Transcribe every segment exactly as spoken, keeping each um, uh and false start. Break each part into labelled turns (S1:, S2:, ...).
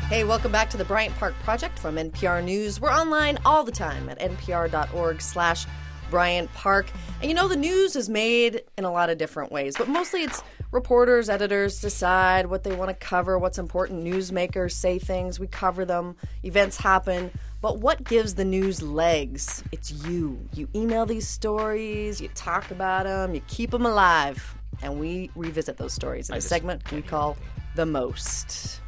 S1: Hey, welcome back to the Bryant Park Project from N P R News. We're online all the time at npr.org slash Bryant Park. And you know, the news is made in a lot of different ways, but mostly it's reporters, editors decide what they want to cover, what's important. Newsmakers say things, we cover them, events happen. But what gives the news legs? It's you. You email these stories, you talk about them, you keep them alive. And we revisit those stories in a segment we call The Most.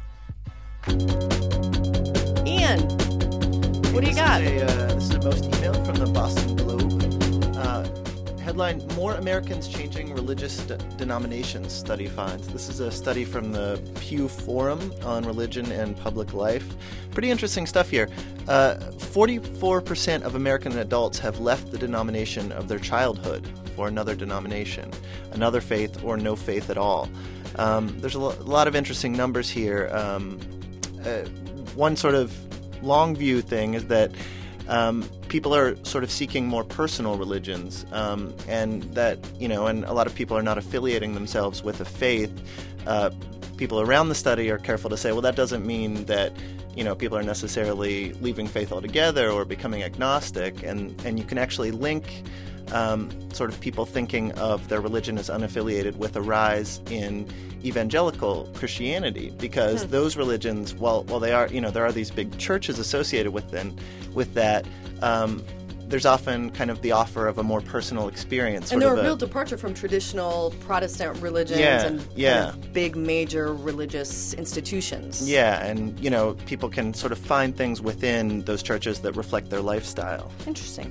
S1: Ian, what do you got?
S2: This is a, uh, this is a Most email from the Boston Globe. Uh, headline, More Americans Changing Religious De- Denominations Study Finds. This is a study from the Pew Forum on Religion and Public Life. Pretty interesting stuff here. Uh, forty-four percent of American adults have left the denomination of their childhood for another denomination, another faith, or no faith at all. Um, there's a, lo- a lot of interesting numbers here. Um, uh, one sort of long view thing is that um, people are sort of seeking more personal religions, um, and that, you know, and a lot of people are not affiliating themselves with a faith. Uh, people around the study are careful to say, well, that doesn't mean that, you know, people are necessarily leaving faith altogether or becoming agnostic, and, and you can actually link Um, sort of people thinking of their religion as unaffiliated with a rise in evangelical Christianity, because hmm. those religions, while while they are, you know, there are these big churches associated with them, with that, um, there's often kind of the offer of a more personal experience.
S1: And they're a
S2: a
S1: real departure from traditional Protestant religions
S2: yeah,
S1: and
S2: yeah.
S1: kind of big major religious institutions.
S2: Yeah, and, you know, people can sort of find things within those churches that reflect their lifestyle.
S1: Interesting.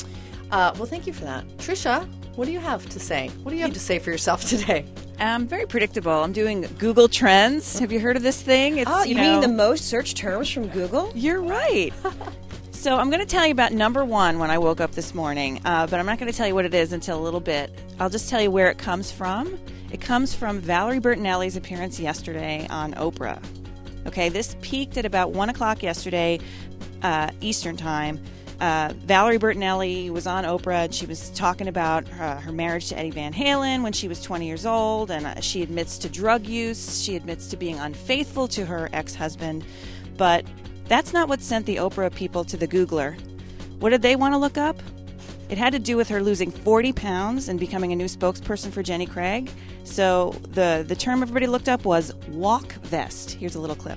S1: Uh, well, thank you for that. Trisha, what do you have to say? What do you have to say for yourself today?
S3: Um, very predictable. I'm doing Google Trends. Have you heard of this thing? It's,
S4: oh, you,
S3: you
S4: know,
S3: mean
S4: the most searched terms from Google?
S3: You're right. So I'm going to tell you about number one when I woke up this morning, uh, but I'm not going to tell you what it is until a little bit. I'll just tell you where it comes from. It comes from Valerie Bertinelli's appearance yesterday on Oprah. Okay, this peaked at about one o'clock yesterday, uh, Eastern Time. Uh, Valerie Bertinelli was on Oprah, and she was talking about uh, her marriage to Eddie Van Halen when she was twenty years old, and uh, she admits to drug use. She admits to being unfaithful to her ex-husband. But that's not what sent the Oprah people to the Googler. What did they want to look up? It had to do with her losing forty pounds and becoming a new spokesperson for Jenny Craig. So the, the term everybody looked up was walk vest. Here's a little clip.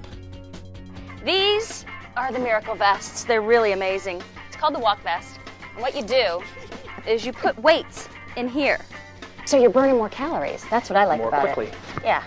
S5: These are the Miracle Vests. They're really amazing. It's called the Walk Vest. And what you do is you put weights in here. So you're burning more calories. That's what I like
S2: more
S5: about
S2: quickly.
S5: it. Yeah.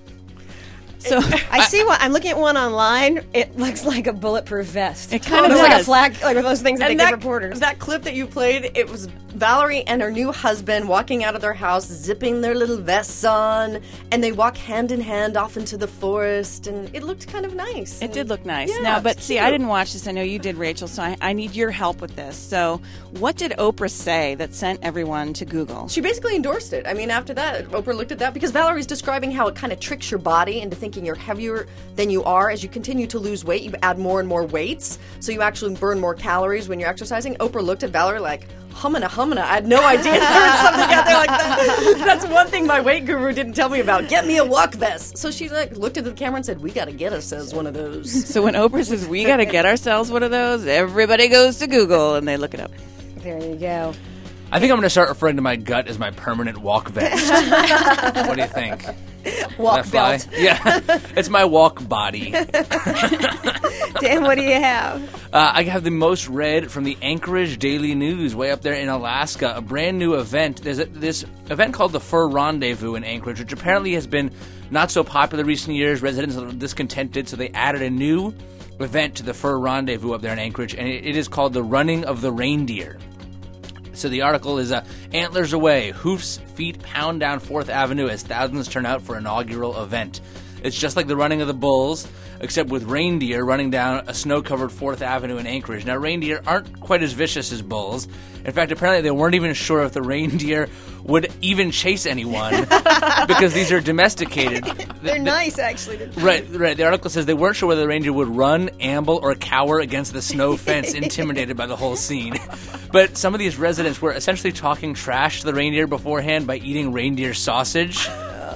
S3: So
S4: I see one. I'm looking at one online. It looks like a bulletproof vest.
S3: It kind of
S4: looks
S3: does.
S4: like a flag, like those things that
S1: And
S4: they
S1: that,
S4: give reporters.
S1: that clip that you played, it was Valerie and her new husband walking out of their house, zipping their little vests on, and they walk hand in hand off into the forest, and it looked kind of nice.
S3: It did look nice.
S1: Yeah,
S3: now, but
S1: it's
S3: see,
S1: cute.
S3: I didn't watch this. I know you did, Rachel, so I, I need your help with this. So what did Oprah say that sent everyone to Google?
S1: She basically endorsed it. I mean, after that, Oprah looked at that because Valerie's describing how it kind of tricks your body into thinking you're heavier than you are. As you continue to lose weight, you add more and more weights, so you actually burn more calories when you're exercising. Oprah looked at Valerie like, humana, humana. I had no idea there was something out there like that. That's one thing my weight guru didn't tell me about. Get me a walk vest. So she like looked at the camera and said, we got to get ourselves one of those.
S3: So when Oprah says, we got to get ourselves one of those, everybody goes to Google and they look it up.
S4: There you go.
S6: I think I'm going to start referring to my gut as my permanent walk vest. What do you think?
S4: Walk belt.
S6: Yeah, it's my walk body.
S4: Dan, what do you have?
S6: Uh, I have the most read from the Anchorage Daily News, way up there in Alaska. A brand new event. There's a, this event called the Fur Rendezvous in Anchorage, which apparently has been not so popular recent years. Residents are discontented, so they added a new event to the Fur Rendezvous up there in Anchorage, and it, it is called the Running of the Reindeer. So the article is uh, Antlers Away, Hoofs Feet Pound Down fourth Avenue as thousands turn out for inaugural event. It's just like the running of the bulls, except with reindeer running down a snow-covered fourth Avenue in Anchorage. Now, reindeer aren't quite as vicious as bulls. In fact, apparently they weren't even sure if the reindeer would even chase anyone because these are domesticated.
S4: They're
S6: the,
S4: nice, actually.
S6: Right, right. The article says they weren't sure whether the reindeer would run, amble, or cower against the snow fence, intimidated by the whole scene. But some of these residents were essentially talking trash to the reindeer beforehand by eating reindeer sausage.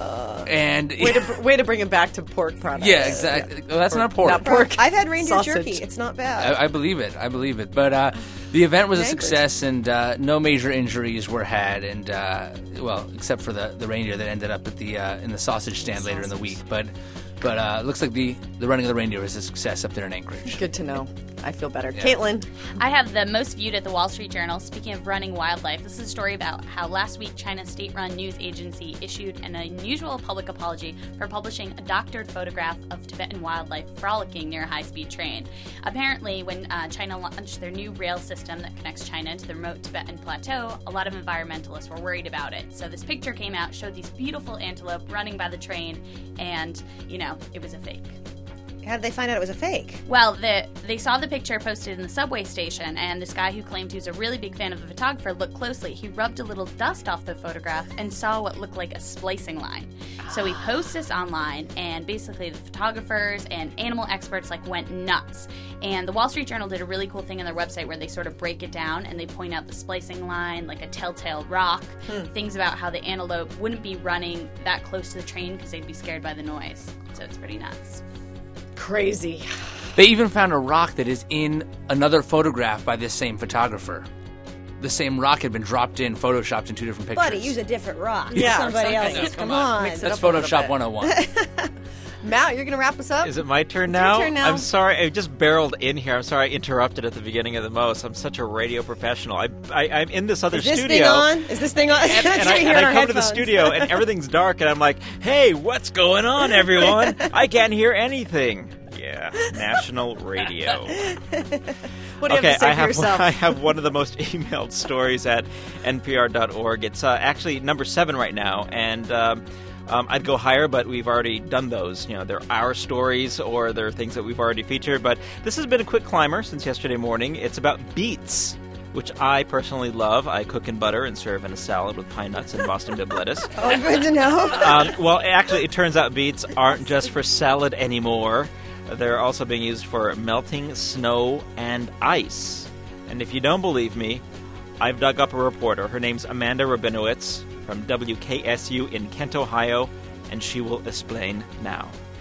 S6: And
S1: Way to way to bring it back to pork products.
S6: yeah, exactly. Well, that's not pork.
S1: Not pork.
S4: I've had reindeer
S1: Sausage.
S4: jerky. It's not bad.
S6: I, I believe it. I believe it. But uh, the event was a
S4: Anchorage.
S6: success, and uh, no major injuries were had. And uh, well, except for the, the reindeer that ended up at the uh, in the sausage stand later in the week. But but uh, it looks like the the running of the reindeer was a success up there in Anchorage.
S1: Good to know. I feel better. Caitlin.
S7: I have the most viewed at the Wall Street Journal. Speaking of running wildlife, this is a story about how last week China's state-run news agency issued an unusual public apology for publishing a doctored photograph of Tibetan wildlife frolicking near a high-speed train. Apparently, when uh, China launched their new rail system that connects China to the remote Tibetan plateau, a lot of environmentalists were worried about it. So this picture came out, showed these beautiful antelope running by the train, and, you know, it was a fake.
S4: How did they find out it was a fake?
S7: Well, the, they saw the picture posted in the subway station, and this guy who claimed he was a really big fan of the photographer looked closely. He rubbed a little dust off the photograph and saw what looked like a splicing line. So he posts this online, and basically the photographers and animal experts like went nuts. And the Wall Street Journal did a really cool thing on their website where they sort of break it down and they point out the splicing line, like a telltale rock, hmm. things about how the antelope wouldn't be running that close to the train because they'd be scared by the noise. So it's pretty nuts.
S1: Crazy.
S6: They even found a rock that is in another photograph by this same photographer. The same rock had been dropped in, photoshopped in two different pictures.
S4: Buddy, use a different rock.
S1: Yeah,
S4: Somebody
S1: something.
S4: else's.
S6: No,
S4: Come
S6: come on.
S4: on.
S1: Mix it
S6: That's
S1: up a little
S6: Photoshop
S1: bit.
S6: one oh one.
S1: Matt, you're going to wrap us up?
S8: Is it my turn
S1: It's your
S8: now?
S1: turn now.
S8: I'm sorry. I just barreled in here. I'm sorry I interrupted at the beginning of the most. I'm such a radio professional. I, I, I'm in this other
S4: Is this
S8: studio.
S4: thing on? Is this thing on?
S8: And,
S4: That's
S8: and
S4: what
S8: I,
S4: we hear
S8: and
S4: in
S8: I
S4: our
S8: come to the
S4: headphones.
S8: studio and everything's dark and I'm like, hey, what's going on, everyone? I can't hear anything. Yeah, national radio.
S1: What do you
S8: okay,
S1: have to say
S8: I
S1: for
S8: have
S1: yourself?
S8: I have one of the most emailed stories at N P R dot org. It's uh, actually number seven right now, and um, um, I'd go higher, but we've already done those. You know, they're our stories or they're things that we've already featured. But this has been a quick climber since yesterday morning. It's about beets, which I personally love. I cook in butter and serve in a salad with pine nuts and Boston dip lettuce.
S4: Oh, good to know.
S8: Um, well, actually, it turns out beets aren't just for salad anymore. They're also being used for melting snow and ice. And if you don't believe me, I've dug up a reporter. Her name's Amanda Rabinowitz from W K S U in Kent, Ohio, and she will explain now.